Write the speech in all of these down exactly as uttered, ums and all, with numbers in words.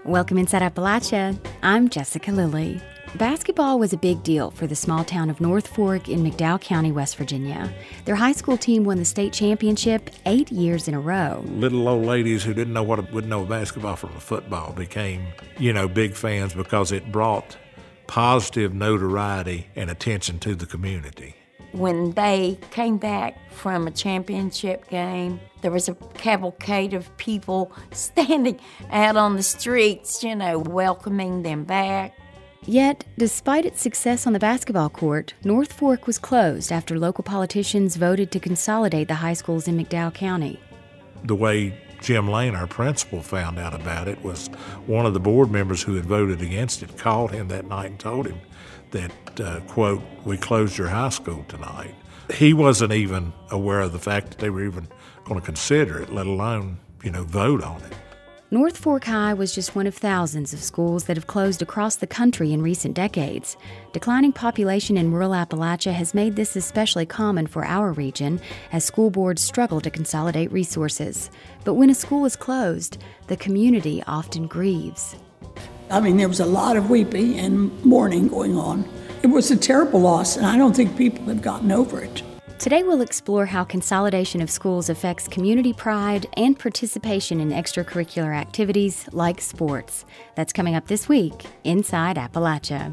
Welcome inside Appalachia. I'm Jessica Lilly. Basketball was a big deal for the small town of North Fork in McDowell County, West Virginia. Their high school team won the state championship eight years in a row. Little old ladies who didn't know what wouldn't know basketball from football became, you know, big fans because it brought positive notoriety and attention to the community. When they came back from a championship game, there was a cavalcade of people standing out on the streets, you know, welcoming them back. Yet, despite its success on the basketball court, North Fork was closed after local politicians voted to consolidate the high schools in McDowell County. The way Jim Lane, our principal, found out about it was one of the board members who had voted against it called him that night and told him that, uh, quote, "we closed your high school tonight." He wasn't even aware of the fact that they were even going to consider it, let alone, you know, vote on it. North Fork High was just one of thousands of schools that have closed across the country in recent decades. Declining population in rural Appalachia has made this especially common for our region as school boards struggle to consolidate resources. But when a school is closed, the community often grieves. I mean, there was a lot of weeping and mourning going on. It was a terrible loss, and I don't think people have gotten over it. Today we'll explore how consolidation of schools affects community pride and participation in extracurricular activities like sports. That's coming up this week Inside Appalachia.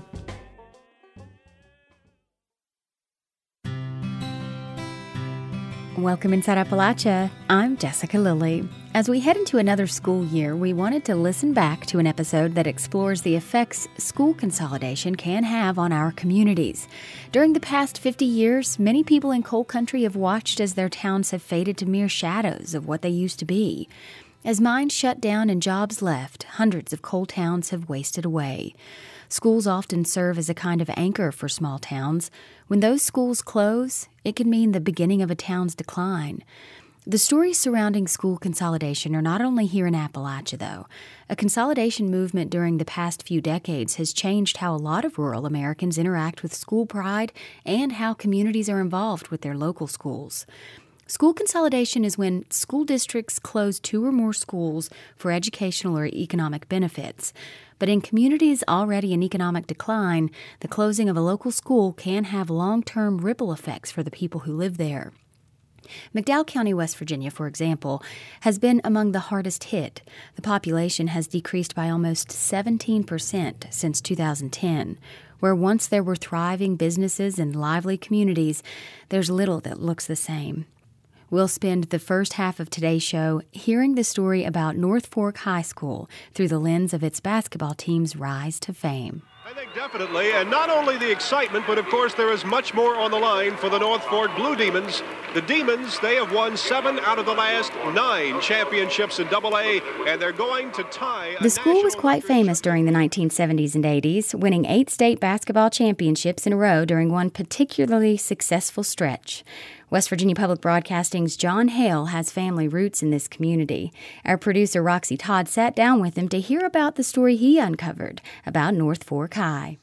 Welcome inside Appalachia. I'm Jessica Lilly. As we head into another school year, we wanted to listen back to an episode that explores the effects school consolidation can have on our communities. During the past fifty years, many people in coal country have watched as their towns have faded to mere shadows of what they used to be. As mines shut down and jobs left, hundreds of coal towns have wasted away. Schools often serve as a kind of anchor for small towns. When those schools close, it can mean the beginning of a town's decline. The stories surrounding school consolidation are not only here in Appalachia, though. A consolidation movement during the past few decades has changed how a lot of rural Americans interact with school pride and how communities are involved with their local schools. School consolidation is when school districts close two or more schools for educational or economic benefits. But in communities already in economic decline, the closing of a local school can have long-term ripple effects for the people who live there. McDowell County, West Virginia, for example, has been among the hardest hit. The population has decreased by almost seventeen percent since two thousand ten. Where once there were thriving businesses and lively communities, there's little that looks the same. We'll spend the first half of today's show hearing the story about North Fork High School through the lens of its basketball team's rise to fame. I think definitely, and not only the excitement, but of course there is much more on the line for the North Fork Blue Demons. The Demons, they have won seven out of the last nine championships in double A, and they're going to tie. The school was quite famous during the nineteen seventies and eighties, winning eight state basketball championships in a row during one particularly successful stretch. West Virginia Public Broadcasting's John Hale has family roots in this community. Our producer Roxy Todd sat down with him to hear about the story he uncovered about North Fork High.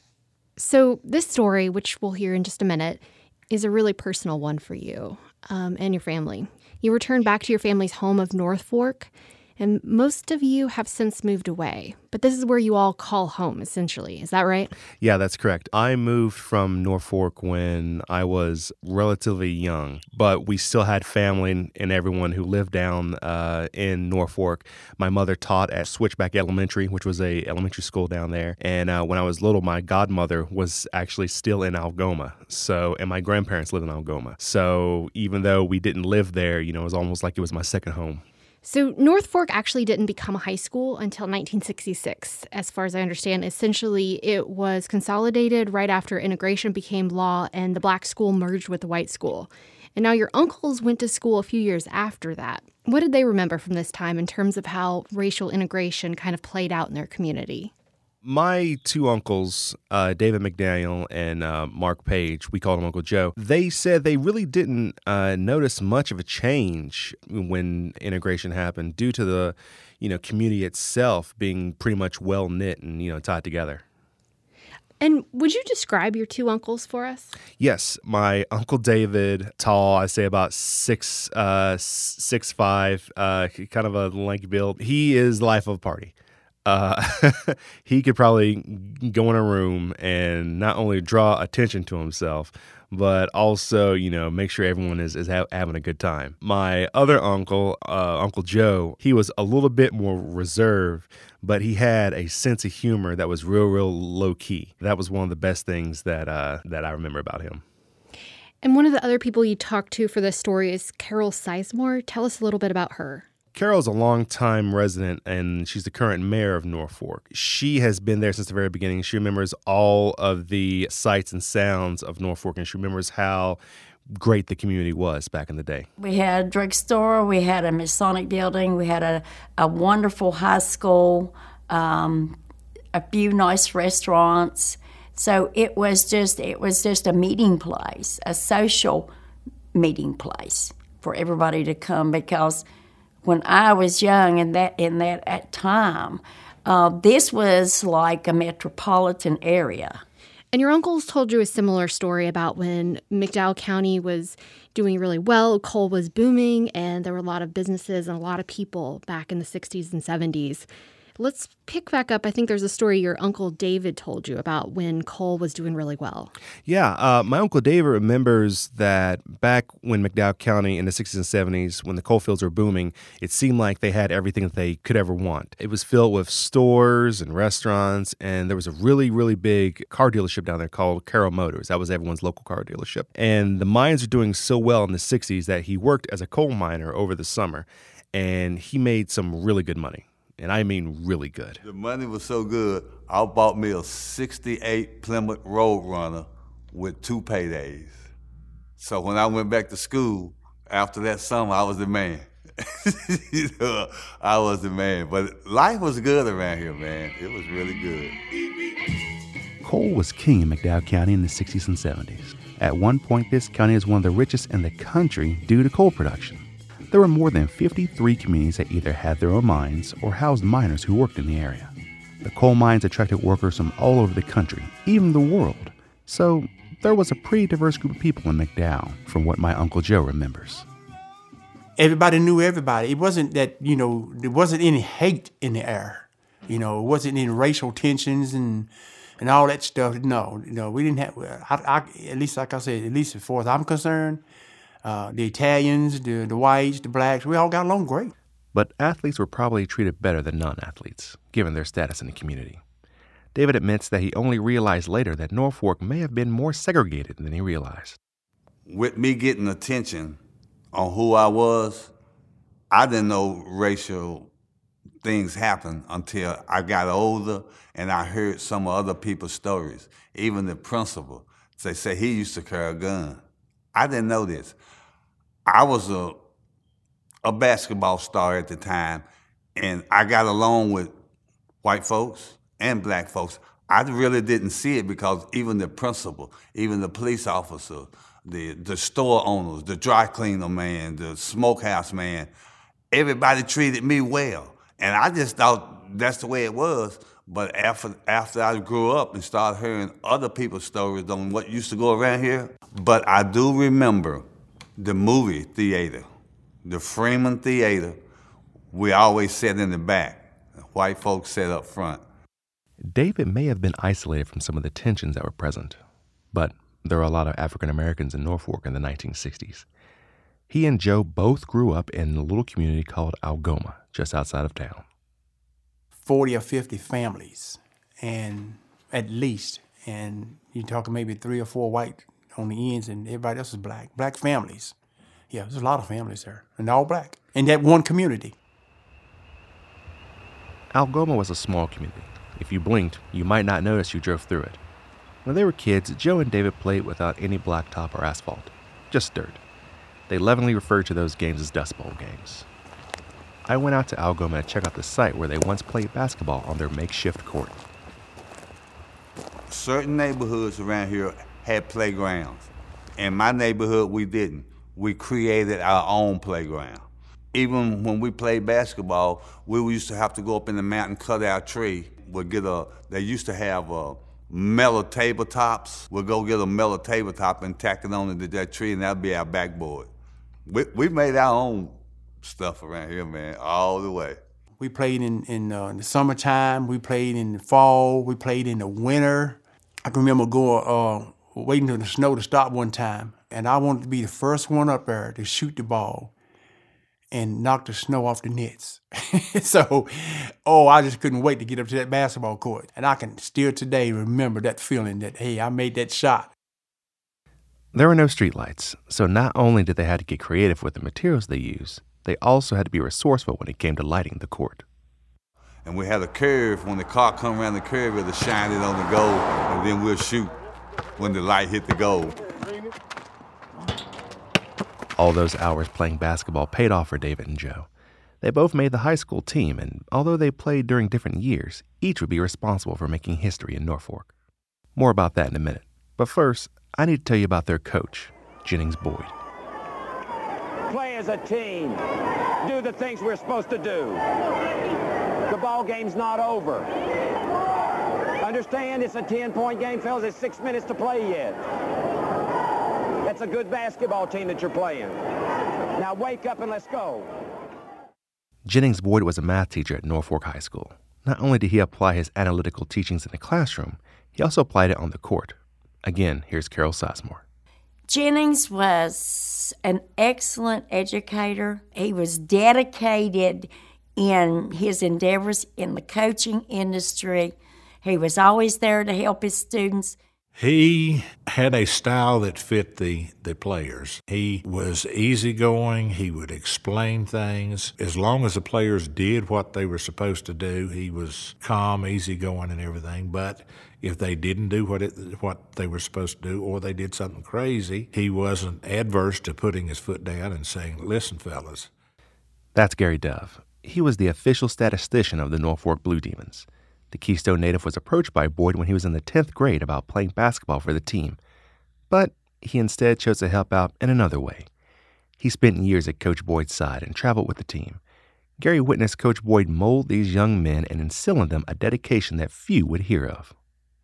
So this story, which we'll hear in just a minute, is a really personal one for you um, and your family. You returned back to your family's home of North Fork, and most of you have since moved away. But this is where you all call home, essentially. Is that right? Yeah, that's correct. I moved from North Fork when I was relatively young, but we still had family and everyone who lived down uh, in North Fork. My mother taught at Switchback Elementary, which was a elementary school down there. And uh, when I was little, my godmother was actually still in Algoma. So, and my grandparents lived in Algoma. So even though we didn't live there, you know, it was almost like it was my second home. So North Fork actually didn't become a high school until nineteen sixty-six. As far as I understand, essentially it was consolidated right after integration became law and the black school merged with the white school. And now your uncles went to school a few years after that. What did they remember from this time in terms of how racial integration kind of played out in their community? My two uncles, uh, David McDaniel and uh, Mark Page, we called him Uncle Joe, they said they really didn't uh, notice much of a change when integration happened due to the, you know, community itself being pretty much well-knit and, you know, tied together. And would you describe your two uncles for us? Yes, my Uncle David, tall, I say about six, uh, six five, uh, kind of a lanky build. He is the life of a party. Uh, he could probably go in a room and not only draw attention to himself, but also, you know, make sure everyone is, is ha- having a good time. My other uncle, uh, Uncle Joe, he was a little bit more reserved, but he had a sense of humor that was real, real low key. That was one of the best things that uh, that I remember about him. And one of the other people you talked to for this story is Carol Sizemore. Tell us a little bit about her. Carol's a longtime resident, and she's the current mayor of Norfolk. She has been there since the very beginning. She remembers all of the sights and sounds of Norfolk, and she remembers how great the community was back in the day. We had a drugstore, we had a Masonic building, we had a, a wonderful high school, um, a few nice restaurants. So it was just it was just a meeting place, a social meeting place for everybody to come, because when I was young in that in that at time, uh, this was like a metropolitan area. And your uncles told you a similar story about when McDowell County was doing really well, coal was booming, and there were a lot of businesses and a lot of people back in the sixties and seventies. Let's pick back up. I think there's a story your Uncle David told you about when coal was doing really well. Yeah, uh, my Uncle David remembers that back when McDowell County in the sixties and seventies, when the coal fields were booming, it seemed like they had everything that they could ever want. It was filled with stores and restaurants, and there was a really, really big car dealership down there called Carroll Motors. That was everyone's local car dealership. And the mines were doing so well in the sixties that he worked as a coal miner over the summer, and he made some really good money. And I mean really good. The money was so good, I bought me a sixty-eight Plymouth Roadrunner with two paydays. So when I went back to school, after that summer, I was the man. You know, I was the man. But life was good around here, man. It was really good. Coal was king in McDowell County in the sixties and seventies. At one point, this county is one of the richest in the country due to coal production. There were more than fifty-three communities that either had their own mines or housed miners who worked in the area. The coal mines attracted workers from all over the country, even the world. So there was a pretty diverse group of people in McDowell, from what my Uncle Joe remembers. Everybody knew everybody. It wasn't that, you know, there wasn't any hate in the air. You know, it wasn't any racial tensions and and all that stuff. No, no, we didn't have, I, I, at least like I said, at least as far as I'm concerned, Uh, the Italians, the, the whites, the blacks, we all got along great. But athletes were probably treated better than non-athletes, given their status in the community. David admits that he only realized later that Norfolk may have been more segregated than he realized. With me getting attention on who I was, I didn't know racial things happened until I got older and I heard some of other people's stories. Even the principal, they say he used to carry a gun. I didn't know this. I was a a basketball star at the time, and I got along with white folks and black folks. I really didn't see it because even the principal, even the police officer, the the store owners, the dry cleaner man, the smokehouse man, everybody treated me well. And I just thought that's the way it was. But after after I grew up and started hearing other people's stories on what used to go around here, but I do remember the movie theater, the Freeman Theater. We always sat in the back. White folks sat up front. David may have been isolated from some of the tensions that were present, but there were a lot of African Americans in Norfolk in the nineteen sixties. He and Joe both grew up in a little community called Algoma, just outside of town. forty or fifty families, and at least, and you're talking maybe three or four white on the ends, and everybody else is black. Black families. Yeah, there's a lot of families there, and all black, in that one community. Algoma was a small community. If you blinked, you might not notice you drove through it. When they were kids, Joe and David played without any blacktop or asphalt, just dirt. They lovingly referred to those games as Dust Bowl games. I went out to Algoma to check out the site where they once played basketball on their makeshift court. Certain neighborhoods around here had playgrounds. In my neighborhood, we didn't. We created our own playground. Even when we played basketball, we used to have to go up in the mountain, cut our tree. We'd get a, they used to have a metal tabletops. We'd go get a metal tabletop and tack it on to that tree, and that'd be our backboard. We, we made our own stuff around here, man, all the way. We played in, in, uh, in the summertime. We played in the fall. We played in the winter. I can remember going, uh, waiting for the snow to stop one time, and I wanted to be the first one up there to shoot the ball and knock the snow off the nets. So, oh, I just couldn't wait to get up to that basketball court. And I can still today remember that feeling that, hey, I made that shot. There were no streetlights, so not only did they have to get creative with the materials they used, they also had to be resourceful when it came to lighting the court. And we had a curve. When the car come around the curve, it'll shine it on the goal, and then we'll shoot when the light hit the goal. All those hours playing basketball paid off for David and Joe. They both made the high school team, and although they played during different years, each would be responsible for making history in Norfolk. More about that in a minute. But first, I need to tell you about their coach, Jennings Boyd. Play as a team. Do the things we're supposed to do. The ball game's not over. Understand it's a ten-point game, fellas. It's six minutes to play yet. That's a good basketball team that you're playing. Now wake up and let's go. Jennings Boyd was a math teacher at Norfolk High School. Not only did he apply his analytical teachings in the classroom, he also applied it on the court. Again, here's Carol Sizemore. Jennings was an excellent educator. He was dedicated in his endeavors in the coaching industry. He was always there to help his students. He had a style that fit the, the players. He was easygoing. He would explain things. As long as the players did what they were supposed to do, he was calm, easygoing, and everything. But if they didn't do what it, what they were supposed to do, or they did something crazy, he wasn't adverse to putting his foot down and saying, "Listen, fellas." That's Gary Dove. He was the official statistician of the Norfolk Blue Demons. The Keystone native was approached by Boyd when he was in the tenth grade about playing basketball for the team, but he instead chose to help out in another way. He spent years at Coach Boyd's side and traveled with the team. Gary witnessed Coach Boyd mold these young men and instill in them a dedication that few would hear of.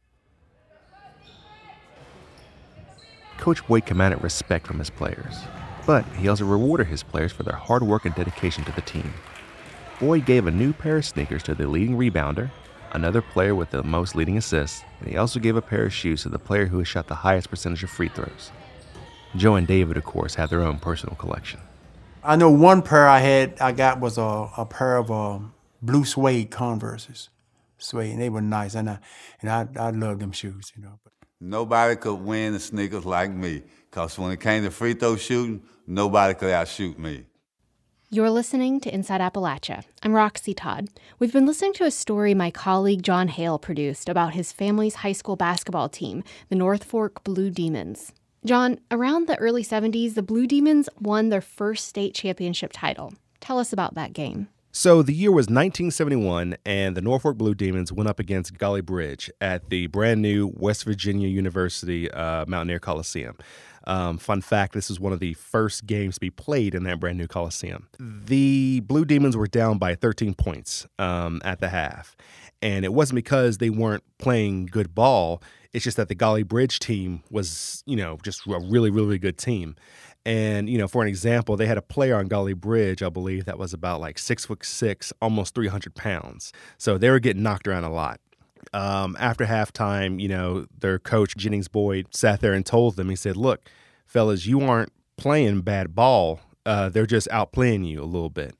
Coach Boyd commanded respect from his players, but he also rewarded his players for their hard work and dedication to the team. Boyd gave a new pair of sneakers to the leading rebounder, another player with the most leading assists, and he also gave a pair of shoes to the player who had shot the highest percentage of free throws. Joe and David, of course, had their own personal collection. I know one pair I had, I got was a, a pair of um, blue suede Converses. Suede, and they were nice, and I, and I, I love them shoes, you know. Nobody could win the sneakers like me, because when it came to free throw shooting, nobody could outshoot me. You're listening to Inside Appalachia. I'm Roxy Todd. We've been listening to a story my colleague John Hale produced about his family's high school basketball team, the Norfolk Blue Demons. John, around the early seventies, the Blue Demons won their first state championship title. Tell us about that game. So the year was nineteen seventy-one, and the Norfolk Blue Demons went up against Golly Bridge at the brand new West Virginia University uh, Mountaineer Coliseum. Um, fun fact, this is one of the first games to be played in that brand new Coliseum. The Blue Demons were down by thirteen points um, at the half. And it wasn't because they weren't playing good ball. It's just that the Golly Bridge team was, you know, just a really, really good team. And, you know, for an example, they had a player on Golly Bridge, I believe, that was about like six foot six, almost three hundred pounds. So they were getting knocked around a lot. Um, after halftime, you know, their coach, Jennings Boyd, sat there and told them, he said, "Look, fellas, you aren't playing bad ball. Uh, they're just outplaying you a little bit."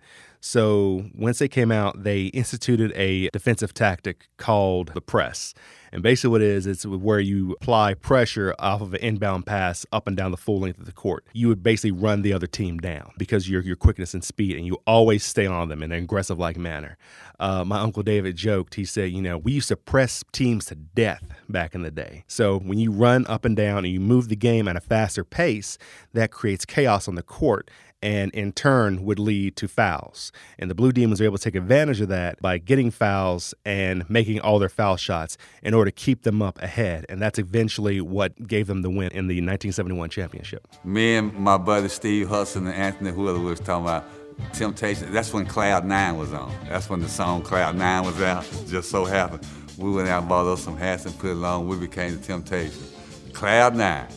So once they came out, they instituted a defensive tactic called the press. And basically what it is, it's where you apply pressure off of an inbound pass up and down the full length of the court. You would basically run the other team down because of your, your quickness and speed, and you always stay on them in an aggressive-like manner. Uh, my Uncle David joked, he said, you know, we used to press teams to death back in the day. So when you run up and down and you move the game at a faster pace, that creates chaos on the court, and in turn would lead to fouls. And the Blue Demons were able to take advantage of that by getting fouls and making all their foul shots in order to keep them up ahead. And that's eventually what gave them the win in the nineteen seventy-one championship. Me and my buddy Steve Hudson and Anthony, whoever was talking about Temptation, that's when Cloud Nine was on. That's when the song Cloud Nine was out. Just so happened. We went out and bought us some hats and put it on. We became the Temptation. Cloud Nine.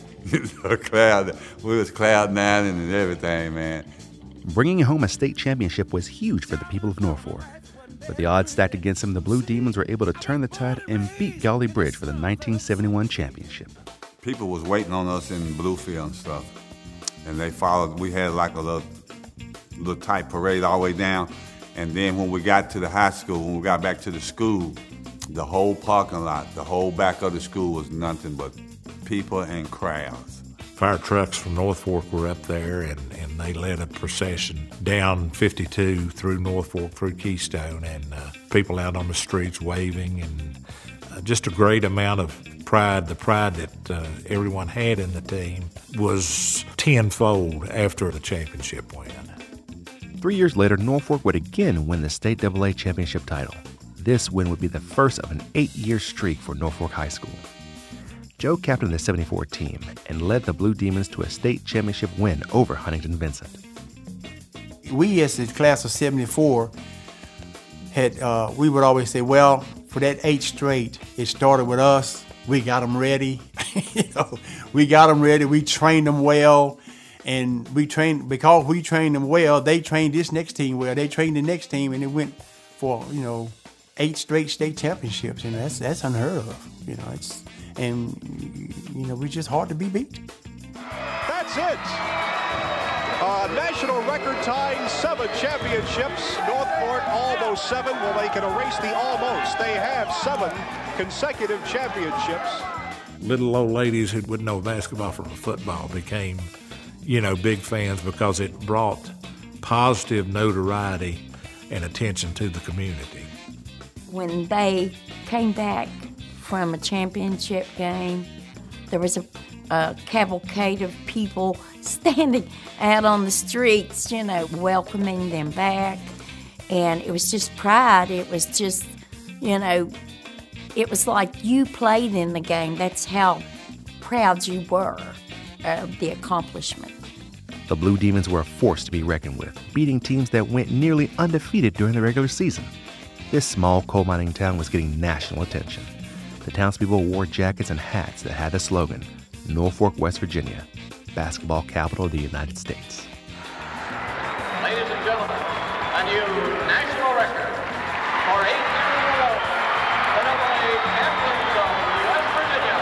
Cloud, we was Cloud Nine and everything, man. Bringing home a state championship was huge for the people of Norfolk. With the odds stacked against them, the Blue Demons were able to turn the tide and beat Gauley Bridge for the nineteen seventy-one championship. People was waiting on us in Bluefield and stuff, and they followed. We had like a little, little tight parade all the way down, and then when we got to the high school, when we got back to the school, the whole parking lot, the whole back of the school was nothing but people and crowds. Fire trucks from North Fork were up there, and, and they led a procession down fifty-two through North Fork, through Keystone, and uh, people out on the streets waving, and uh, just a great amount of pride. The pride that uh, everyone had in the team was tenfold after the championship win. Three years later, Norfolk would again win the state double A championship title. This win would be the first of an eight-year streak for Norfolk High School. Joe captained the seventy-four team and led the Blue Demons to a state championship win over Huntington Vincent. We, as the class of seventy-four, had uh, we would always say, well, for that eight straight, it started with us. We got them ready. you know, we got them ready. We trained them well. And we trained, because we trained them well, they trained this next team well. They trained the next team, and it went for, you know, eight straight state championships. You know, that's that's unheard of. You know, it's and you know we're just hard to be beat. That's it. Uh, national record tying seven championships. North Fork almost seven. Well, they can erase the almost. They have seven consecutive championships. Little old ladies who wouldn't know basketball from football became, you know, big fans because it brought positive notoriety and attention to the community. When they came back from a championship game, there was a, a cavalcade of people standing out on the streets, you know, welcoming them back. And it was just pride. It was just, you know, it was like you played in the game. That's how proud you were of the accomplishment. The Blue Demons were a force to be reckoned with, beating teams that went nearly undefeated during the regular season. This small coal mining town was getting national attention. The townspeople wore jackets and hats that had the slogan, Norfolk, West Virginia, basketball capital of the United States. Ladies and gentlemen, a new national record for eight years in a row, the double A champions of West Virginia.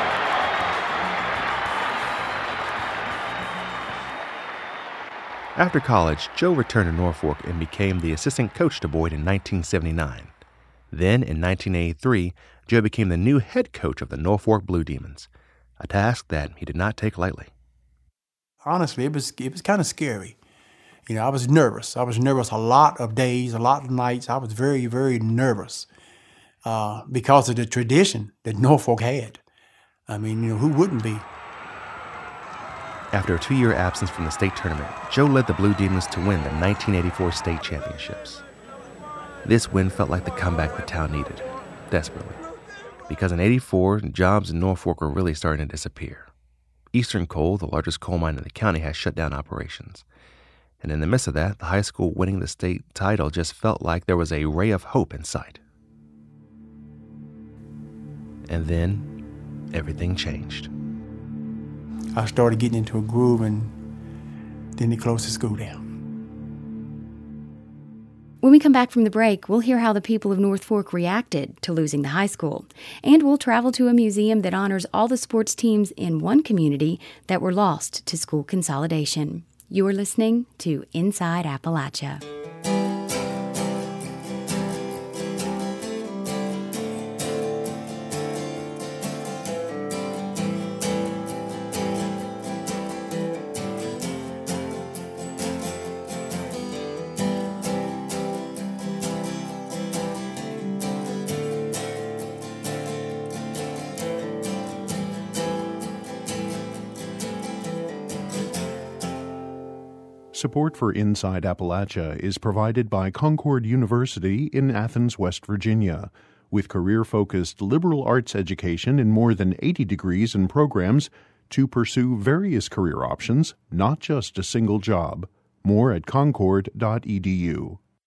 After college, Joe returned to Norfolk and became the assistant coach to Boyd in nineteen seventy-nine. Then, in nineteen eighty-three, Joe became the new head coach of the Norfolk Blue Demons, a task that he did not take lightly. Honestly, it was it was kind of scary. You know, I was nervous. I was nervous a lot of days, a lot of nights. I was very, very nervous uh, because of the tradition that Norfolk had. I mean, you know, who wouldn't be? After a two-year absence from the state tournament, Joe led the Blue Demons to win the nineteen eighty-four state championships. This win felt like the comeback the town needed, desperately. Because in eighty-four, jobs in Norfolk were really starting to disappear. Eastern Coal, the largest coal mine in the county, had shut down operations. And in the midst of that, the high school winning the state title just felt like there was a ray of hope in sight. And then, everything changed. I started getting into a groove, and then they closed the school down. When we come back from the break, we'll hear how the people of North Fork reacted to losing the high school. And we'll travel to a museum that honors all the sports teams in one community that were lost to school consolidation. You're listening to Inside Appalachia. Support for Inside Appalachia is provided by Concord University in Athens, West Virginia. With career-focused liberal arts education in more than eighty degrees and programs to pursue various career options, not just a single job. More at concord dot e d u.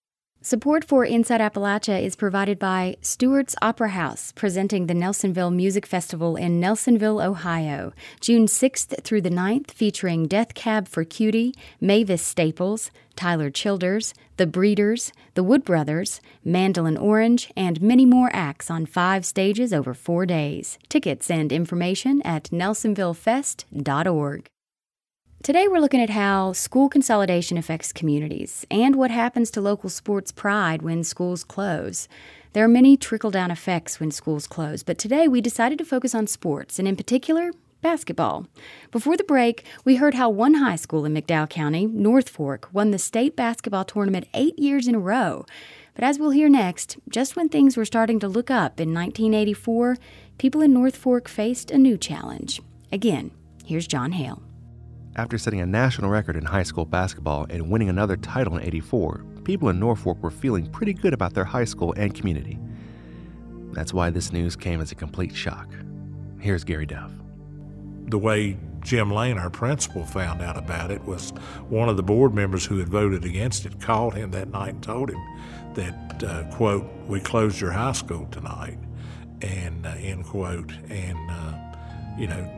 Support for Inside Appalachia is provided by Stewart's Opera House, presenting the Nelsonville Music Festival in Nelsonville, Ohio, June sixth through the ninth, featuring Death Cab for Cutie, Mavis Staples, Tyler Childers, The Breeders, The Wood Brothers, Mandolin Orange, and many more acts on five stages over four days. Tickets and information at nelsonville fest dot org. Today we're looking at how school consolidation affects communities and what happens to local sports pride when schools close. There are many trickle-down effects when schools close, but today we decided to focus on sports, and in particular, basketball. Before the break, we heard how one high school in McDowell County, North Fork, won the state basketball tournament eight years in a row. But as we'll hear next, just when things were starting to look up in nineteen eighty-four, people in North Fork faced a new challenge. Again, here's John Hale. After setting a national record in high school basketball and winning another title in eighty-four, people in Norfolk were feeling pretty good about their high school and community. That's why this news came as a complete shock. Here's Gary Duff. The way Jim Lane, our principal, found out about it was one of the board members who had voted against it called him that night and told him that, uh, quote, we closed your high school tonight, and uh, end quote. And, uh, you know,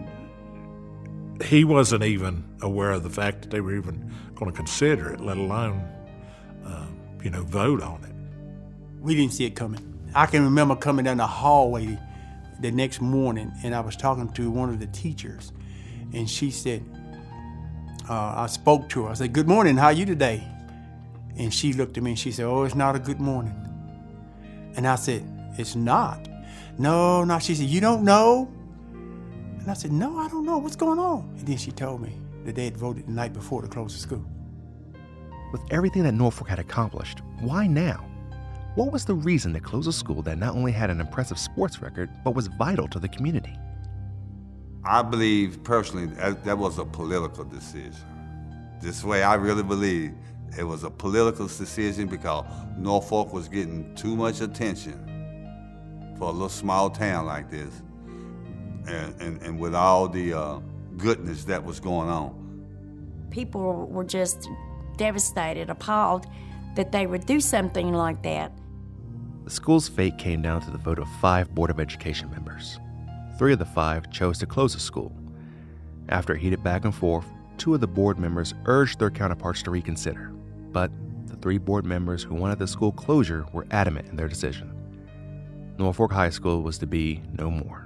he wasn't even aware of the fact that they were even going to consider it, let alone, uh, you know, vote on it. We didn't see it coming. I can remember coming down the hallway the next morning, and I was talking to one of the teachers, and she said, uh, I spoke to her. I said, good morning, how are you today? And she looked at me and she said, oh, it's not a good morning. And I said, it's not? No, no. She said, you don't know? And I said, no, I don't know. What's going on? And then she told me that they had voted the night before to close the school. With everything that Norfolk had accomplished, why now? What was the reason to close a school that not only had an impressive sports record, but was vital to the community? I believe, personally, that, that was a political decision. This way, I really believe it was a political decision because Norfolk was getting too much attention for a little small town like this. And, and, and with all the uh, goodness that was going on. People were just devastated, appalled that they would do something like that. The school's fate came down to the vote of five Board of Education members. Three of the five chose to close the school. After a heated back and forth, two of the board members urged their counterparts to reconsider. But the three board members who wanted the school closure were adamant in their decision. Norfolk High School was to be no more.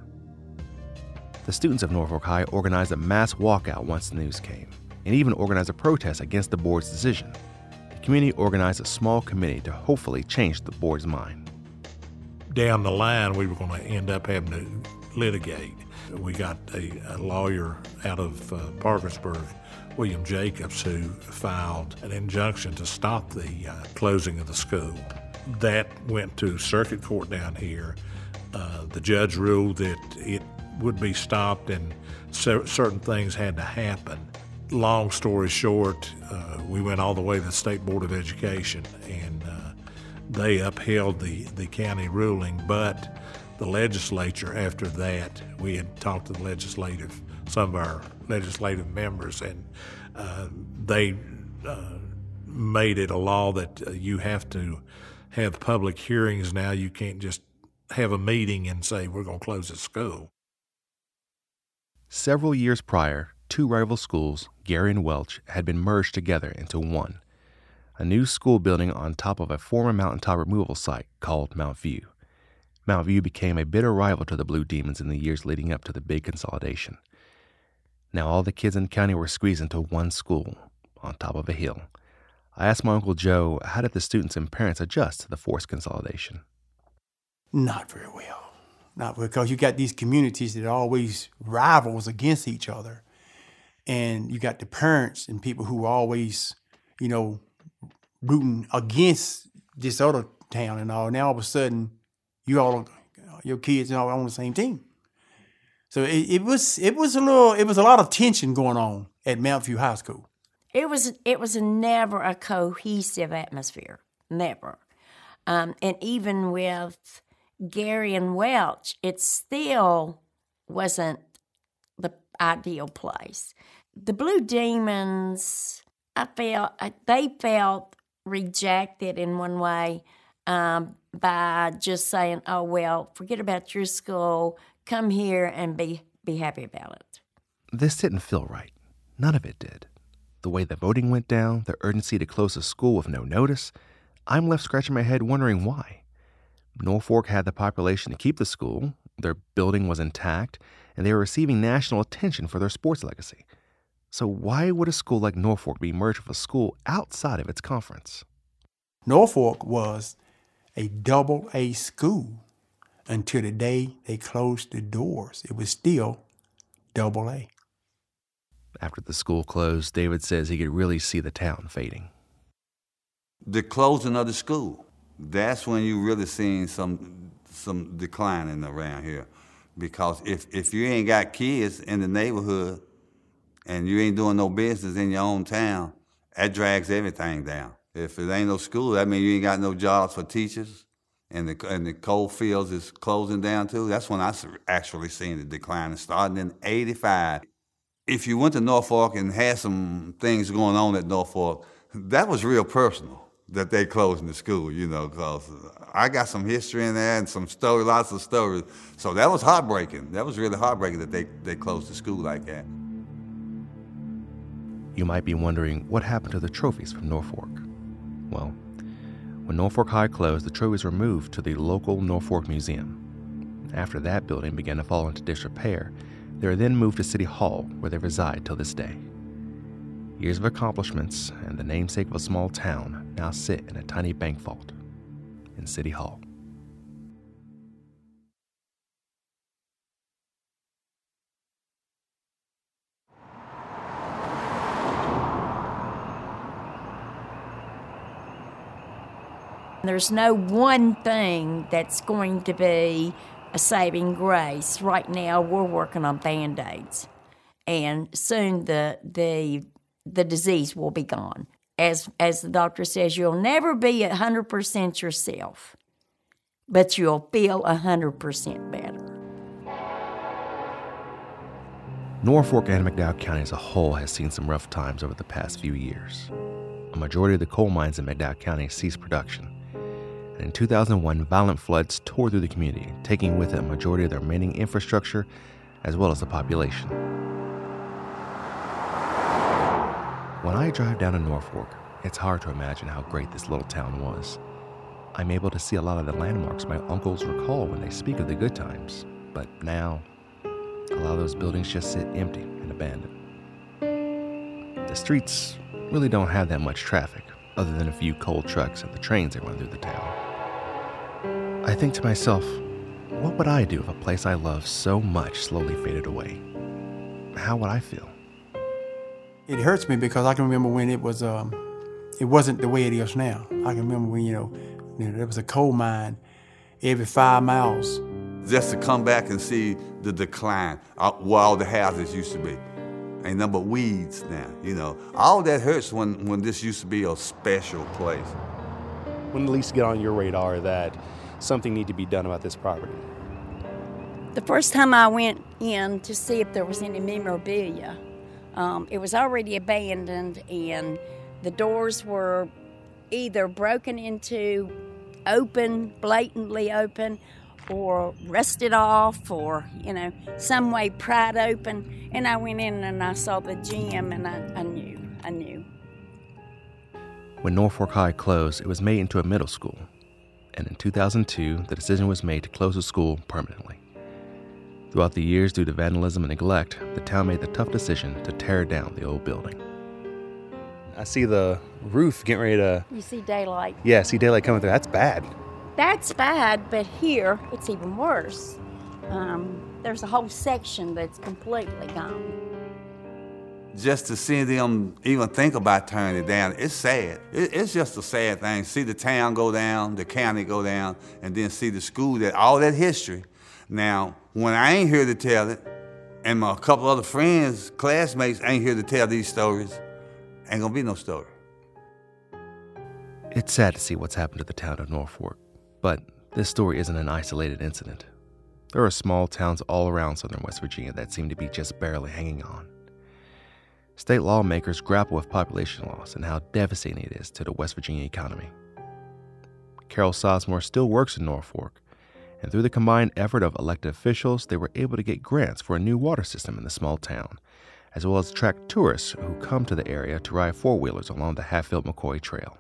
The students of Norfolk High organized a mass walkout once the news came, and even organized a protest against the board's decision. The community organized a small committee to hopefully change the board's mind. Down the line, we were going to end up having to litigate. We got a, a lawyer out of uh, Parkersburg, William Jacobs, who filed an injunction to stop the uh, closing of the school. That went to circuit court down here. Uh, the judge ruled that it would be stopped and cer- certain things had to happen. Long story short, uh, we went all the way to the State Board of Education, and uh, they upheld the, the county ruling, but the legislature after that, we had talked to the legislative, some of our legislative members, and uh, they uh, made it a law that uh, you have to have public hearings now. You can't just have a meeting and say, we're going to close the school. Several years prior, two rival schools, Gary and Welch, had been merged together into one, a new school building on top of a former mountaintop removal site called Mount View. Mount View became a bitter rival to the Blue Demons in the years leading up to the big consolidation. Now all the kids in the county were squeezed into one school on top of a hill. I asked my Uncle Joe, how did the students and parents adjust to the forced consolidation? Not very well. Not because you got these communities that are always rivals against each other. And you got the parents and people who are always, you know, rooting against this other town and all. Now all of a sudden, you all, your kids are all on the same team. So it, it was it was a little it was a lot of tension going on at Mount View High School. It was it was never a cohesive atmosphere, never. Um, and even with Gary and Welch, it still wasn't the ideal place. The Blue Demons, I felt they felt rejected in one way um, by just saying, oh, well, forget about your school, come here and be, be happy about it. This didn't feel right. None of it did. The way the voting went down, the urgency to close the school with no notice, I'm left scratching my head wondering why. Norfolk had the population to keep the school, their building was intact, and they were receiving national attention for their sports legacy. So why would a school like Norfolk be merged with a school outside of its conference? Norfolk was a double A school until the day they closed the doors. It was still double A. After the school closed, David says he could really see the town fading. The closing of the school, that's when you really seen some some declining around here. Because if, if you ain't got kids in the neighborhood and you ain't doing no business in your own town, that drags everything down. If it ain't no school, that means you ain't got no jobs for teachers, and the and the coal fields is closing down too. That's when I actually seen the decline, starting in eighty-five. If you went to Norfolk and had some things going on at Norfolk, that was real personal, that they closing the school, you know, because I got some history in there and some story, lots of stories. So that was heartbreaking. That was really heartbreaking that they, they closed the school like that. You might be wondering what happened to the trophies from Norfolk. Well, when Norfolk High closed, the trophies were moved to the local Norfolk Museum. After that building began to fall into disrepair, they were then moved to City Hall, where they reside till this day. Years of accomplishments and the namesake of a small town now sit in a tiny bank vault in City Hall. There's no one thing that's going to be a saving grace. Right now, we're working on Band-Aids, and soon the the the disease will be gone. As as the doctor says, you'll never be one hundred percent yourself, but you'll feel one hundred percent better. Norfolk and McDowell County as a whole has seen some rough times over the past few years. A majority of the coal mines in McDowell County ceased production. And in two thousand one, violent floods tore through the community, taking with it a majority of the remaining infrastructure as well as the population. When I drive down to Norfolk, it's hard to imagine how great this little town was. I'm able to see a lot of the landmarks my uncles recall when they speak of the good times, but now, a lot of those buildings just sit empty and abandoned. The streets really don't have that much traffic, other than a few coal trucks and the trains that run through the town. I think to myself, what would I do if a place I love so much slowly faded away? How would I feel? It hurts me because I can remember when it was, um, it wasn't the way it is now. I can remember when, you know, you know, there was a coal mine every five miles. Just to come back and see the decline, uh, where all the houses used to be. Ain't nothing but weeds now, you know. All that hurts when, when this used to be a special place. When at least get on your radar that something need to be done about this property? The first time I went in to see if there was any memorabilia, um, it was already abandoned, and the doors were either broken into, open, blatantly open, or rusted off, or, you know, some way pried open. And I went in and I saw the gym, and I, I knew, I knew. When Norfolk High closed, it was made into a middle school. And in two thousand two, the decision was made to close the school permanently. Throughout the years, due to vandalism and neglect, the town made the tough decision to tear down the old building. I see the roof getting ready to... You see daylight. Yeah, see daylight coming through. That's bad. That's bad, but here it's even worse. Um, there's a whole section that's completely gone. Just to see them even think about turning it down, it's sad. It, it's just a sad thing. See the town go down, the county go down, and then see the school, that all that history. Now, when I ain't here to tell it, and my couple other friends, classmates ain't here to tell these stories, ain't gonna be no story. It's sad to see what's happened to the town of Norfolk, but this story isn't an isolated incident. There are small towns all around southern West Virginia that seem to be just barely hanging on. State lawmakers grapple with population loss and how devastating it is to the West Virginia economy. Carol Sizemore still works in Norfolk, and through the combined effort of elected officials, they were able to get grants for a new water system in the small town, as well as attract tourists who come to the area to ride four-wheelers along the Hatfield-McCoy Trail.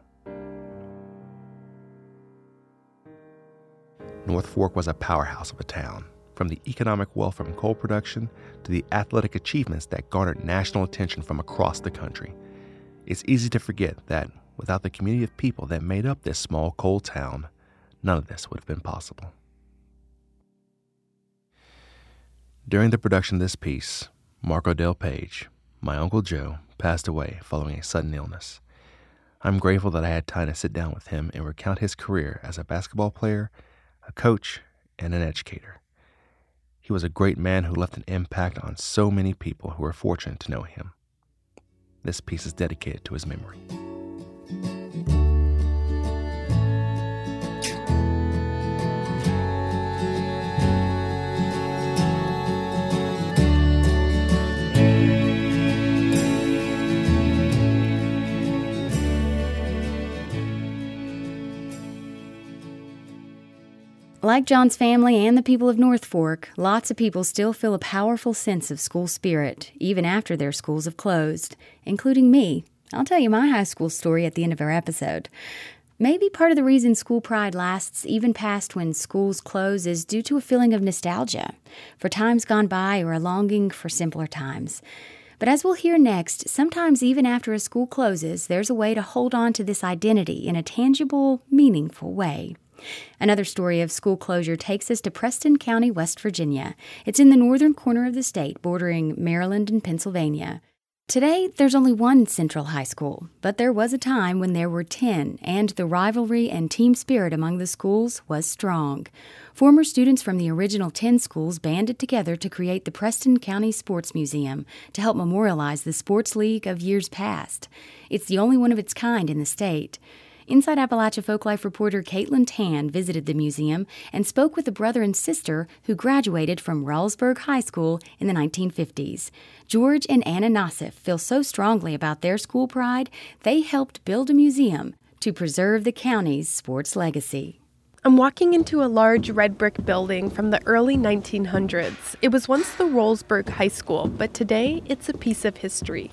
North Fork was a powerhouse of a town, from the economic wealth from coal production to the athletic achievements that garnered national attention from across the country. It's easy to forget that without the community of people that made up this small coal town, none of this would have been possible. During the production of this piece, Mark Odell Page, my Uncle Joe, passed away following a sudden illness. I'm grateful that I had time to sit down with him and recount his career as a basketball player, a coach, and an educator. He was a great man who left an impact on so many people who were fortunate to know him. This piece is dedicated to his memory. Like John's family and the people of North Fork, lots of people still feel a powerful sense of school spirit, even after their schools have closed, including me. I'll tell you my high school story at the end of our episode. Maybe part of the reason school pride lasts even past when schools close is due to a feeling of nostalgia for times gone by or a longing for simpler times. But as we'll hear next, sometimes even after a school closes, there's a way to hold on to this identity in a tangible, meaningful way. Another story of school closure takes us to Preston County, West Virginia. It's in the northern corner of the state, bordering Maryland and Pennsylvania. Today, there's only one central high school, but there was a time when there were ten, and the rivalry and team spirit among the schools was strong. Former students from the original ten schools banded together to create the Preston County Sports Museum to help memorialize the sports league of years past. It's the only one of its kind in the state. Inside Appalachia Folklife reporter Caitlin Tan visited the museum and spoke with the brother and sister who graduated from Rawlsburg High School in the nineteen fifties. George and Anna Nassif feel so strongly about their school pride, they helped build a museum to preserve the county's sports legacy. I'm walking into a large red brick building from the early nineteen hundreds. It was once the Rawlsburg High School, but today it's a piece of history.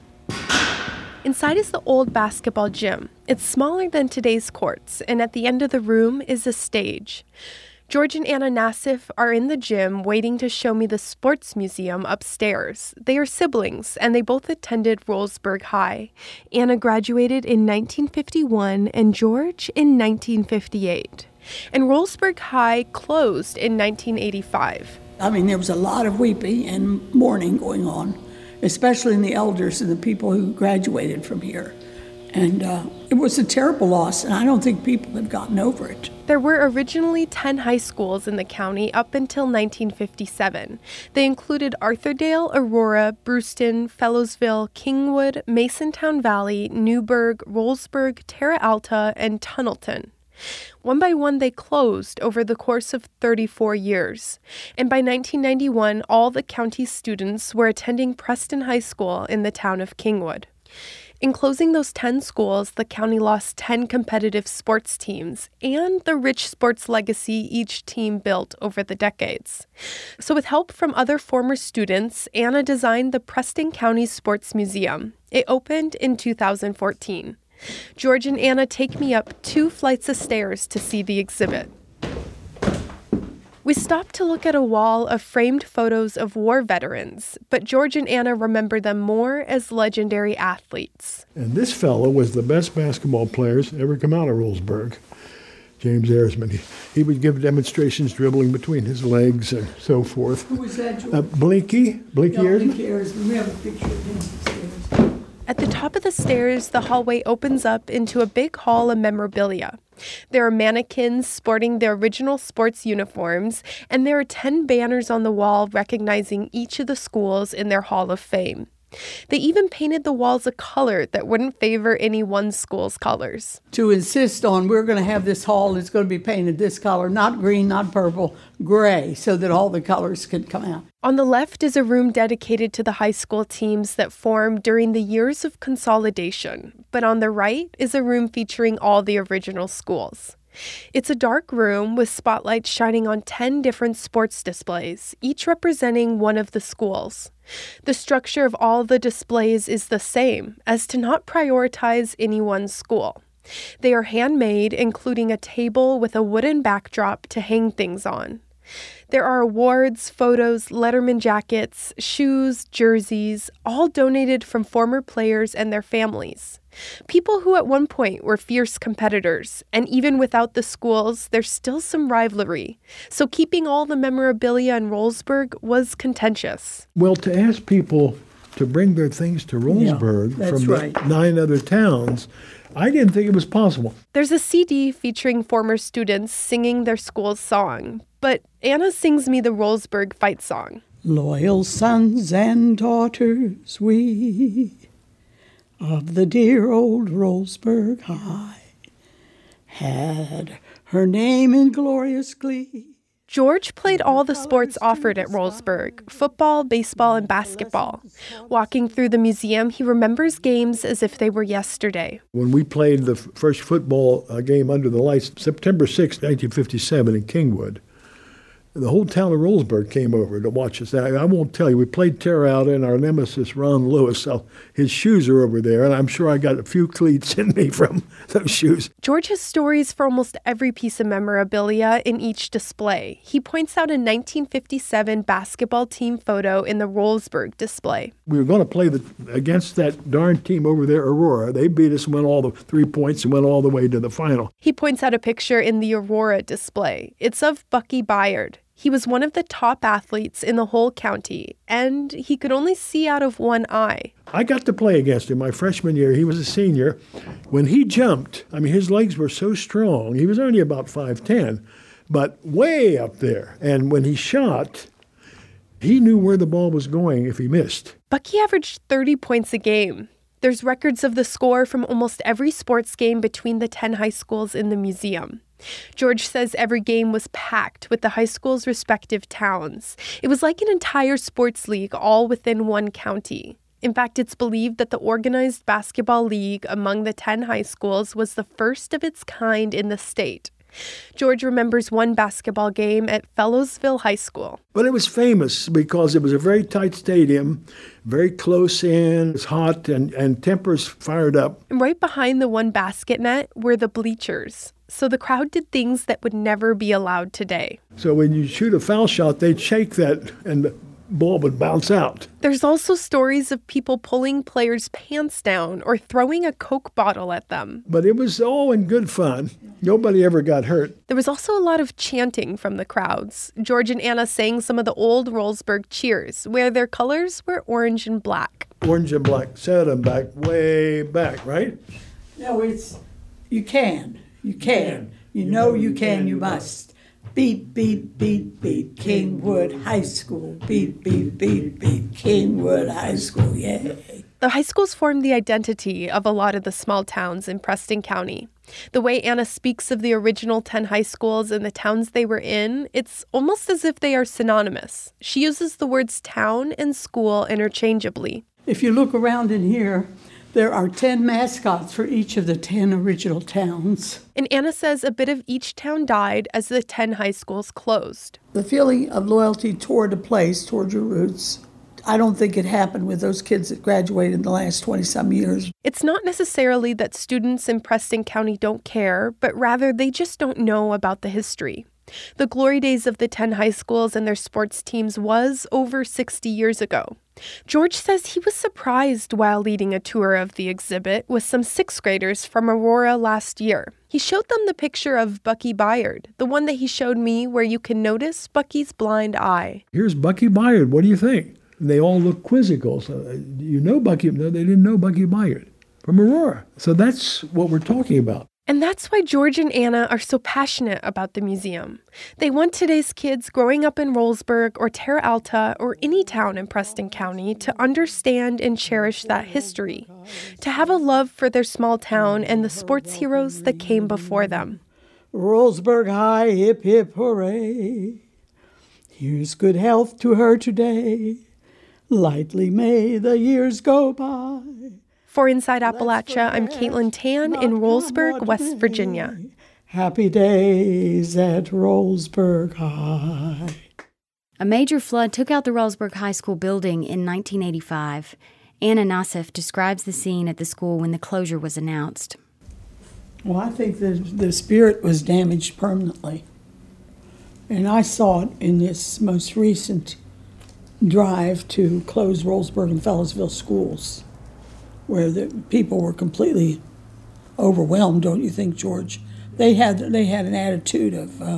Inside is the old basketball gym. It's smaller than today's courts, and at the end of the room is a stage. George and Anna Nassif are in the gym waiting to show me the sports museum upstairs. They are siblings, and they both attended Rawlsburg High. Anna graduated in nineteen fifty-one and George in nineteen fifty-eight. And Rawlsburg High closed in nineteen eighty-five. I mean, there was a lot of weeping and mourning going on, especially in the elders and the people who graduated from here. And uh, it was a terrible loss, and I don't think people have gotten over it. There were originally ten high schools in the county up until nineteen fifty-seven. They included Arthurdale, Aurora, Brewston, Fellowsville, Kingwood, Masontown Valley, Newburgh, Rawlsburg, Terra Alta, and Tunnelton. One by one, they closed over the course of thirty-four years. And by nineteen ninety-one, all the county's students were attending Preston High School in the town of Kingwood. In closing those ten schools, the county lost ten competitive sports teams and the rich sports legacy each team built over the decades. So with help from other former students, Anna designed the Preston County Sports Museum. It opened in two thousand fourteen. George and Anna take me up two flights of stairs to see the exhibit. We stop to look at a wall of framed photos of war veterans, but George and Anna remember them more as legendary athletes. And this fellow was the best basketball players ever come out of Rawlsburg, James Arisman. He, he would give demonstrations dribbling between his legs and so forth. Who was that, George? Uh, Blinky, Blinky no, Arisman. Blinky Arisman. We have a picture of him upstairs. At the top of the stairs, the hallway opens up into a big hall of memorabilia. There are mannequins sporting their original sports uniforms, and there are ten banners on the wall recognizing each of the schools in their Hall of Fame. They even painted the walls a color that wouldn't favor any one school's colors. To insist on we're going to have this hall, it's going to be painted this color, not green, not purple, gray, so that all the colors could come out. On the left is a room dedicated to the high school teams that formed during the years of consolidation, but on the right is a room featuring all the original schools. It's a dark room with spotlights shining on ten different sports displays, each representing one of the schools. The structure of all the displays is the same, as to not prioritize any one school. They are handmade, including a table with a wooden backdrop to hang things on. There are awards, photos, Letterman jackets, shoes, jerseys, all donated from former players and their families. People who at one point were fierce competitors, and even without the schools, there's still some rivalry. So keeping all the memorabilia in Rollsburg was contentious. Well, to ask people to bring their things to Rollsburg yeah, from right. the nine other towns, I didn't think it was possible. There's a C D featuring former students singing their school's song, but Anna sings me the Rollsburg fight song. Loyal sons and daughters we of the dear old Rollsburg High had her name in glorious glee. George played all the sports offered at Rollsburg, football, baseball, and basketball. Walking through the museum, he remembers games as if they were yesterday. When we played the f- first football uh, game under the lights, September sixth, nineteen fifty-seven in Kingwood, the whole town of Rollsburg came over to watch us. I, I won't tell you, we played Terre Haute, and our nemesis, Ron Lewis, so his shoes are over there, and I'm sure I got a few cleats in me from those shoes. George has stories for almost every piece of memorabilia in each display. He points out a nineteen fifty-seven basketball team photo in the Rollsburg display. We were going to play the, against that darn team over there, Aurora. They beat us and went all the three points and went all the way to the final. He points out a picture in the Aurora display. It's of Bucky Byard. He was one of the top athletes in the whole county, and he could only see out of one eye. I got to play against him my freshman year. He was a senior. When he jumped, I mean, his legs were so strong. He was only about five ten, but way up there. And when he shot, he knew where the ball was going if he missed. Bucky averaged thirty points a game. There's records of the score from almost every sports game between the ten high schools in the museum. George says every game was packed with the high school's respective towns. It was like an entire sports league all within one county. In fact, it's believed that the organized basketball league among the ten high schools was the first of its kind in the state. George remembers one basketball game at Fellowsville High School. But it was famous because it was a very tight stadium, very close in, it was hot, and, and tempers fired up. And right behind the one basket net were the bleachers. So the crowd did things that would never be allowed today. So when you shoot a foul shot, they'd shake that and the ball would bounce out. There's also stories of people pulling players' pants down or throwing a Coke bottle at them. But it was all in good fun. Nobody ever got hurt. There was also a lot of chanting from the crowds. George and Anna sang some of the old Rollsburg cheers, where their colors were orange and black. Orange and black, set them back, way back, right? No, it's, you can. You can. You know you can, you must. Beat, beat, beat, beat, Kingwood High School. Beat, beat, beat, beat, Kingwood High School, yay. The high schools formed the identity of a lot of the small towns in Preston County. The way Anna speaks of the original ten high schools and the towns they were in, it's almost as if they are synonymous. She uses the words town and school interchangeably. If you look around in here, there are ten mascots for each of the ten original towns. And Anna says a bit of each town died as the ten high schools closed. The feeling of loyalty toward a place, toward your roots, I don't think it happened with those kids that graduated in the last twenty-some years. It's not necessarily that students in Preston County don't care, but rather they just don't know about the history. The glory days of the ten high schools and their sports teams was over sixty years ago. George says he was surprised while leading a tour of the exhibit with some sixth graders from Aurora last year. He showed them the picture of Bucky Byard, the one that he showed me where you can notice Bucky's blind eye. Here's Bucky Byard, what do you think? And they all look quizzical. So, you know Bucky, no, they didn't know Bucky Byard from Aurora. So that's what we're talking about. And that's why George and Anna are so passionate about the museum. They want today's kids growing up in Rollsburg or Terra Alta or any town in Preston County to understand and cherish that history, to have a love for their small town and the sports heroes that came before them. Rollsburg High, hip, hip, hooray. Here's good health to her today. Lightly may the years go by. For Inside Appalachia, I'm Caitlin Tan in Rollsburg, West Virginia. Happy days at Rollsburg High. A major flood took out the Rollsburg High School building in nineteen eighty-five. Anna Nassif describes the scene at the school when the closure was announced. Well, I think the, the spirit was damaged permanently. And I saw it in this most recent drive to close Rollsburg and Fellows schools, where the people were completely overwhelmed, don't you think, George? They had they had an attitude of uh,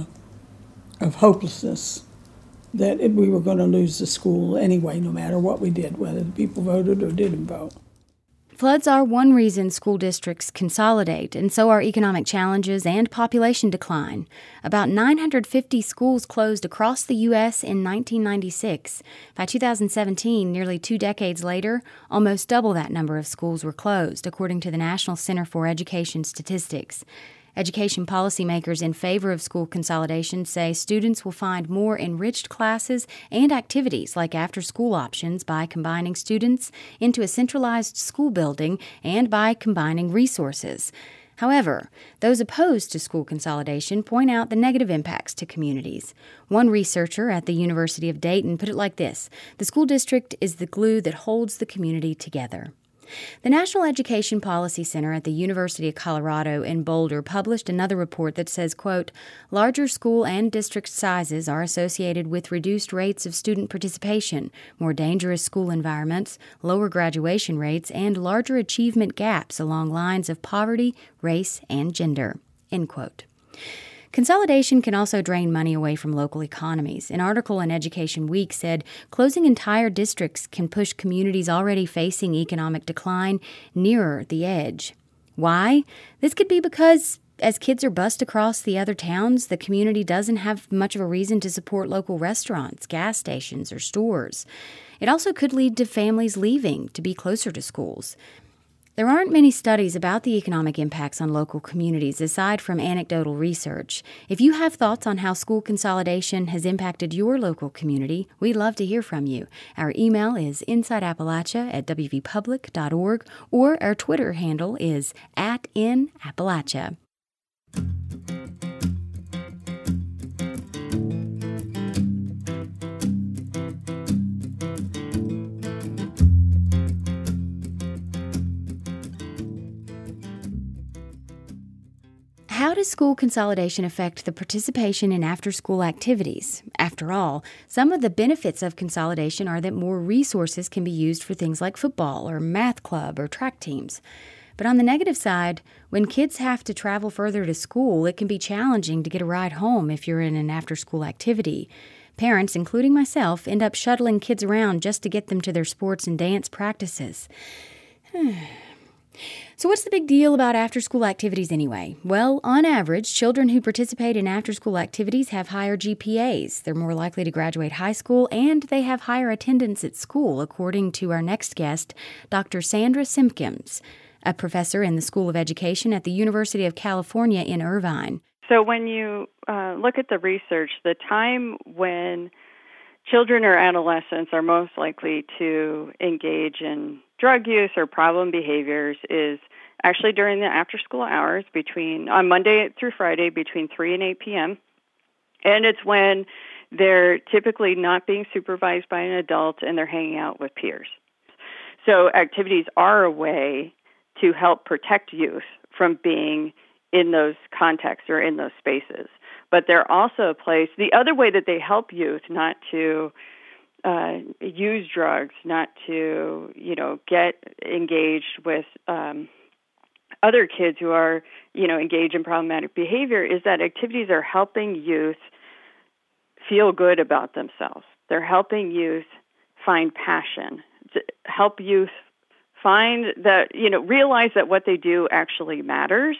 of hopelessness, that we were going to lose the school anyway, no matter what we did, whether the people voted or didn't vote. Floods are one reason school districts consolidate, and so are economic challenges and population decline. About nine hundred fifty schools closed across the U S in nineteen ninety-six. By two thousand seventeen, nearly two decades later, almost double that number of schools were closed, according to the National Center for Education Statistics. Education policymakers in favor of school consolidation say students will find more enriched classes and activities like after-school options by combining students into a centralized school building and by combining resources. However, those opposed to school consolidation point out the negative impacts to communities. One researcher at the University of Dayton put it like this: the school district is the glue that holds the community together. The National Education Policy Center at the University of Colorado in Boulder published another report that says, quote, larger school and district sizes are associated with reduced rates of student participation, more dangerous school environments, lower graduation rates, and larger achievement gaps along lines of poverty, race, and gender, end quote. Consolidation can also drain money away from local economies. An article in Education Week said closing entire districts can push communities already facing economic decline nearer the edge. Why? This could be because as kids are bused across the other towns, the community doesn't have much of a reason to support local restaurants, gas stations, or stores. It also could lead to families leaving to be closer to schools. There aren't many studies about the economic impacts on local communities aside from anecdotal research. If you have thoughts on how school consolidation has impacted your local community, we'd love to hear from you. Our email is insideappalachia at w v public dot org, or our Twitter handle is at in Appalachia. How does school consolidation affect the participation in after-school activities? After all, some of the benefits of consolidation are that more resources can be used for things like football or math club or track teams. But on the negative side, when kids have to travel further to school, it can be challenging to get a ride home if you're in an after-school activity. Parents, including myself, end up shuttling kids around just to get them to their sports and dance practices. So what's the big deal about after-school activities anyway? Well, on average, children who participate in after-school activities have higher G P As. They're more likely to graduate high school, and they have higher attendance at school, according to our next guest, Doctor Sandra Simpkins, a professor in the School of Education at the University of California in Irvine. So when you uh, look at the research, the time when children or adolescents are most likely to engage in drug use or problem behaviors is actually during the after-school hours between on Monday through Friday between three and eight p.m. And it's when they're typically not being supervised by an adult and they're hanging out with peers. So activities are a way to help protect youth from being in those contexts or in those spaces. But they're also a place, the other way that they help youth not to uh, use drugs, not to, you know, get engaged with um, other kids who are, you know, engaged in problematic behavior, is that activities are helping youth feel good about themselves. They're helping youth find passion, to help youth find that, you know, realize that what they do actually matters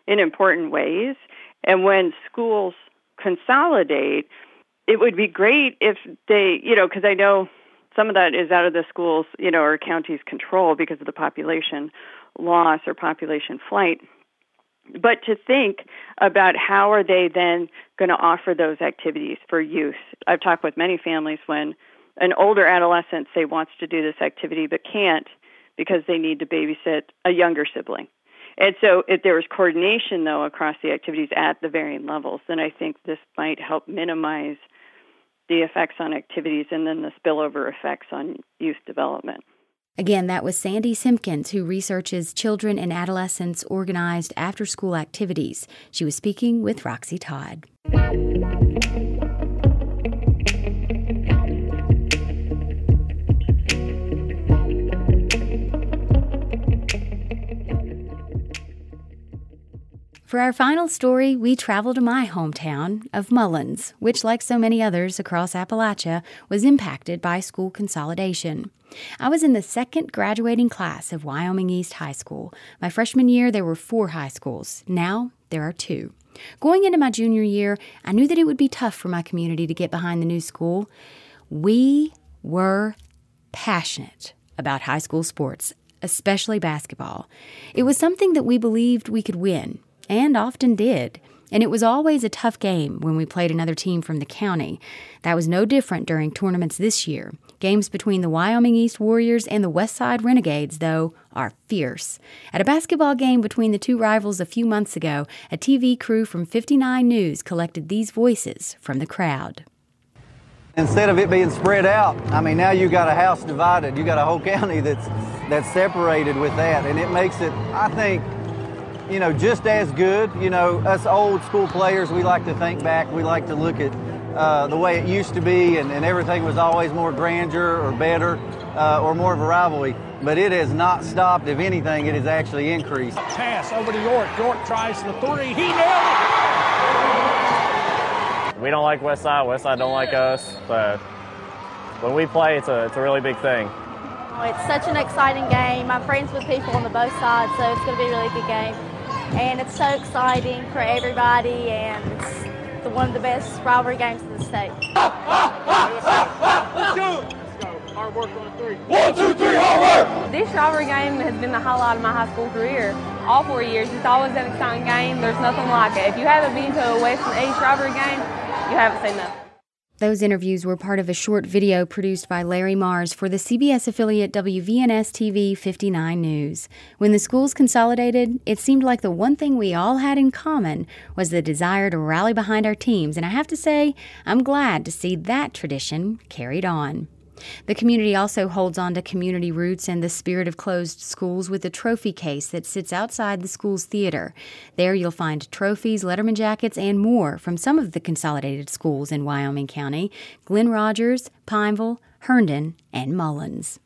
in important ways. And when schools consolidate, it would be great if they, you know, because I know some of that is out of the schools, you know, or county's control because of the population loss or population flight. But to think about how are they then going to offer those activities for youth. I've talked with many families when an older adolescent, say, wants to do this activity but can't because they need to babysit a younger sibling. And so if there was coordination, though, across the activities at the varying levels, then I think this might help minimize the effects on activities and then the spillover effects on youth development. Again, that was Sandy Simpkins, who researches children and adolescents organized after-school activities. She was speaking with Roxy Todd. For our final story, we travel to my hometown of Mullins, which, like so many others across Appalachia, was impacted by school consolidation. I was in the second graduating class of Wyoming East High School. My freshman year, there were four high schools. Now, there are two. Going into my junior year, I knew that it would be tough for my community to get behind the new school. We were passionate about high school sports, especially basketball. It was something that we believed we could win, and often did. And it was always a tough game when we played another team from the county. That was no different during tournaments this year. Games between the Wyoming East Warriors and the West Side Renegades, though, are fierce. At a basketball game between the two rivals a few months ago, a T V crew from fifty-nine News collected these voices from the crowd. Instead of it being spread out, I mean, now you got a house divided. You got a whole county that's that's separated with that, and it makes it, I think, you know, just as good. You know, us old school players, we like to think back. We like to look at uh, the way it used to be, and, and everything was always more grandeur or better uh, or more of a rivalry. But it has not stopped. If anything, it has actually increased. Pass over to York. York tries the three. He nailed it! We don't like Westside. Westside don't like us. But when we play, it's a, it's a really big thing. It's such an exciting game. I'm friends with people on the both sides, so it's going to be a really good game. And it's so exciting for everybody, and it's the, one of the best rivalry games in the state. Let's go! Let's go. Hard work on three. One, two, three, hard work! This rivalry game has been the highlight of my high school career. All four years, it's always an exciting game. There's nothing like it. If you haven't been to a West and East rivalry game, you haven't seen nothing. Those interviews were part of a short video produced by Larry Mars for the C B S affiliate W V N S T V fifty-nine News. When the schools consolidated, it seemed like the one thing we all had in common was the desire to rally behind our teams, and I have to say, I'm glad to see that tradition carried on. The community also holds on to community roots and the spirit of closed schools with a trophy case that sits outside the school's theater. There you'll find trophies, Letterman jackets, and more from some of the consolidated schools in Wyoming County: Glen Rogers, Pineville, Herndon, and Mullins.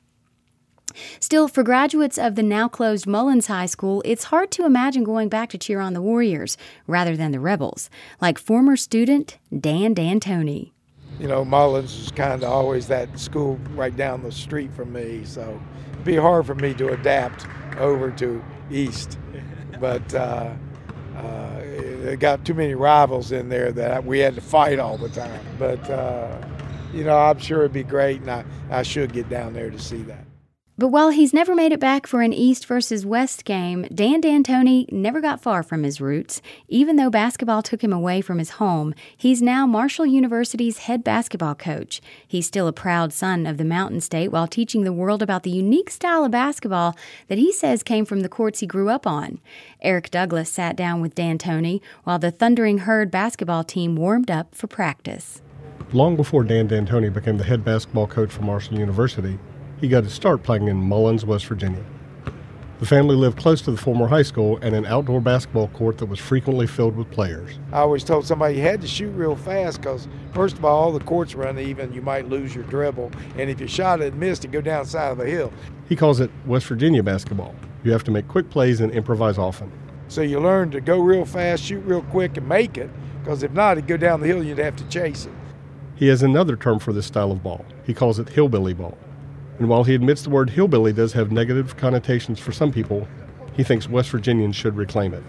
Still, for graduates of the now-closed Mullins High School, it's hard to imagine going back to cheer on the Warriors rather than the Rebels, like former student Dan D'Antoni. You know, Mullins is kind of always that school right down the street from me, so it'd be hard for me to adapt over to East. But uh, uh, it got too many rivals in there that we had to fight all the time. But, uh, you know, I'm sure it'd be great, and I, I should get down there to see that. But while he's never made it back for an East versus West game, Dan D'Antoni never got far from his roots. Even though basketball took him away from his home, he's now Marshall University's head basketball coach. He's still a proud son of the Mountain State while teaching the world about the unique style of basketball that he says came from the courts he grew up on. Eric Douglas sat down with D'Antoni while the Thundering Herd basketball team warmed up for practice. Long before Dan D'Antoni became the head basketball coach for Marshall University, he got his start playing in Mullins, West Virginia. The family lived close to the former high school and an outdoor basketball court that was frequently filled with players. I always told somebody you had to shoot real fast because, first of all, all the courts were uneven. You might lose your dribble, and if you shot it and missed, it go down the side of a hill. He calls it West Virginia basketball. You have to make quick plays and improvise often. So you learn to go real fast, shoot real quick, and make it, because if not, it'd go down the hill, you'd have to chase it. He has another term for this style of ball. He calls it hillbilly ball. And while he admits the word hillbilly does have negative connotations for some people, he thinks West Virginians should reclaim it.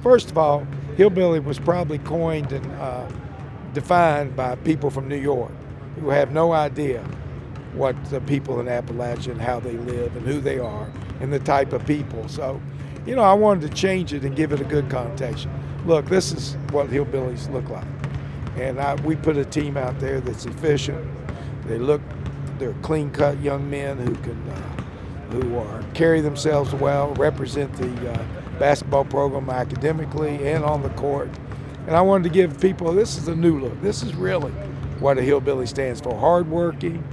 First of all, hillbilly was probably coined and uh, defined by people from New York who have no idea what the people in Appalachia and how they live and who they are and the type of people. So, you know, I wanted to change it and give it a good connotation. Look, this is what hillbillies look like. And I, we put a team out there that's efficient. They look, they're clean-cut young men who can, uh, who are carry themselves well, represent the uh, basketball program academically and on the court. And I wanted to give people, this is a new look. This is really what a hillbilly stands for: hardworking,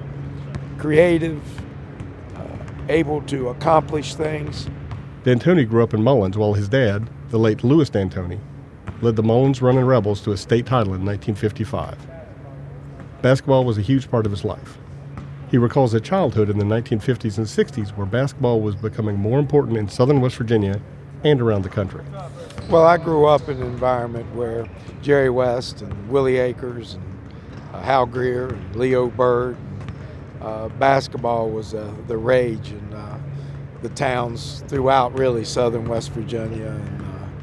creative, uh, able to accomplish things. D'Antoni grew up in Mullins while his dad, the late Louis D'Antoni, led the Mullins Runnin' Rebels to a state title in nineteen fifty-five. Basketball was a huge part of his life. He recalls a childhood in the nineteen fifties and sixties where basketball was becoming more important in southern West Virginia and around the country. Well, I grew up in an environment where Jerry West and Willie Akers and uh, Hal Greer and Leo Bird, uh, basketball was uh, the rage in uh, the towns throughout really southern West Virginia and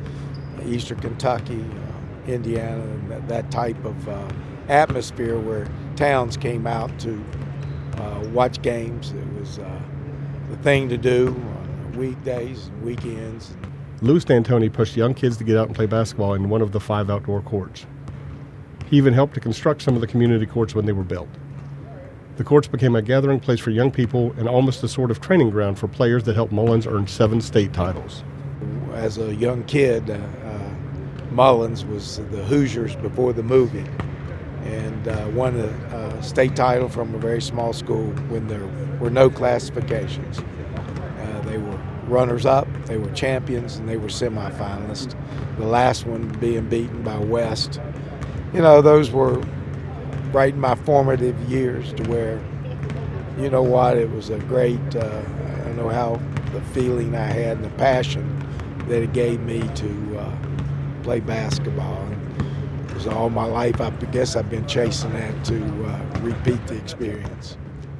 uh, eastern Kentucky, uh, Indiana, and that, that type of uh, atmosphere where towns came out to uh, watch games. It was uh, the thing to do on weekdays and weekends. Louis D'Antoni pushed young kids to get out and play basketball in one of the five outdoor courts. He even helped to construct some of the community courts when they were built. The courts became a gathering place for young people and almost a sort of training ground for players that helped Mullins earn seven state titles. As a young kid, uh, uh, Mullins was the Hoosiers before the movie, and uh, won a, a state title from a very small school when there were no classifications. Uh, they were runners-up, they were champions, and they were semifinalists. The last one being beaten by West. You know, those were right in my formative years to where, you know what, it was a great, uh, I don't know how the feeling I had and the passion that it gave me to uh, play basketball. And it was all my life, I guess I've been chasing that to uh, repeat the experience.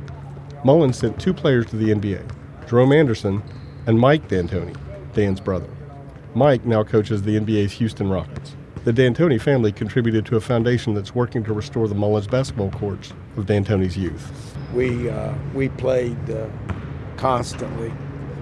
Mullins sent two players to the N B A, Jerome Anderson and Mike D'Antoni, Dan's brother. Mike now coaches the N B A's Houston Rockets. The D'Antoni family contributed to a foundation that's working to restore the Mullins basketball courts of D'Antoni's youth. We uh, we played uh, constantly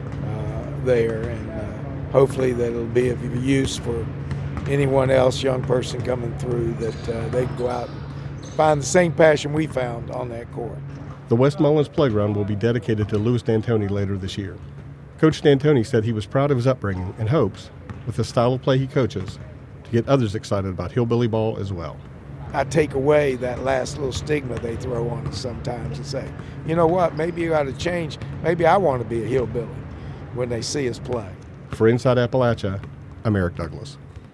uh, there, and uh, hopefully that it'll be of use for anyone else, young person coming through, that uh, they can go out and find the same passion we found on that court. The West Mullins Playground will be dedicated to Louis D'Antoni later this year. Coach D'Antoni said he was proud of his upbringing and hopes, with the style of play he coaches, to get others excited about hillbilly ball as well. I take away that last little stigma they throw on us sometimes and say, you know what, maybe you ought to change. Maybe I want to be a hillbilly when they see us play. For Inside Appalachia, I'm Eric Douglas.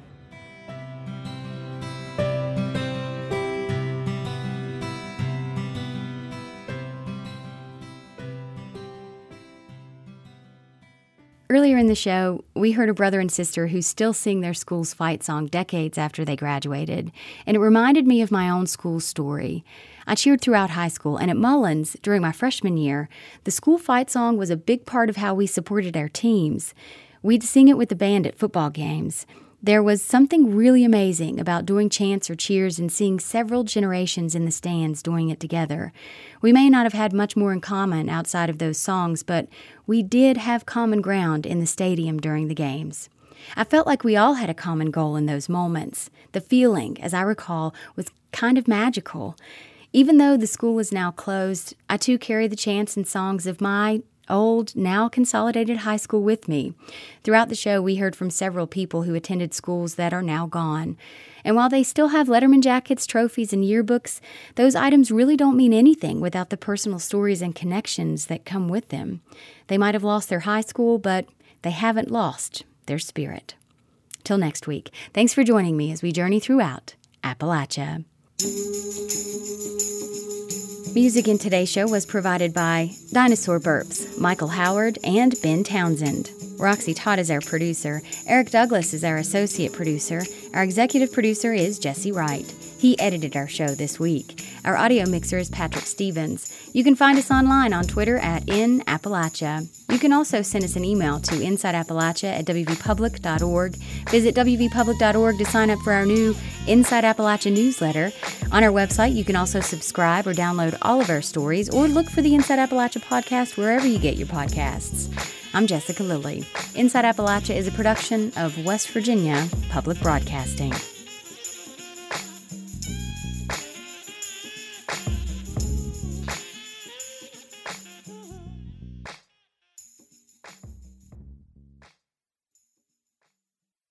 Earlier in the show, we heard a brother and sister who still sing their school's fight song decades after they graduated, and it reminded me of my own school story. I cheered throughout high school, and at Mullins, during my freshman year, the school fight song was a big part of how we supported our teams. We'd sing it with the band at football games. There was something really amazing about doing chants or cheers and seeing several generations in the stands doing it together. We may not have had much more in common outside of those songs, but we did have common ground in the stadium during the games. I felt like we all had a common goal in those moments. The feeling, as I recall, was kind of magical. Even though the school is now closed, I too carry the chants and songs of my old, now consolidated high school with me. Throughout the show, we heard from several people who attended schools that are now gone. And while they still have Letterman jackets, trophies, and yearbooks, those items really don't mean anything without the personal stories and connections that come with them. They might have lost their high school, but they haven't lost their spirit. Till next week, thanks for joining me as we journey throughout Appalachia. Music in today's show was provided by Dinosaur Burps, Michael Howard, and Ben Townsend. Roxy Todd is our producer. Eric Douglas is our associate producer. Our executive producer is Jesse Wright. He edited our show this week. Our audio mixer is Patrick Stevens. You can find us online on Twitter at In Appalachia. You can also send us an email to inside appalachia at w v public dot org. Visit w v public dot org to sign up for our new Inside Appalachia newsletter. On our website, you can also subscribe or download all of our stories, or look for the Inside Appalachia podcast wherever you get your podcasts. I'm Jessica Lilly. Inside Appalachia is a production of West Virginia Public Broadcasting.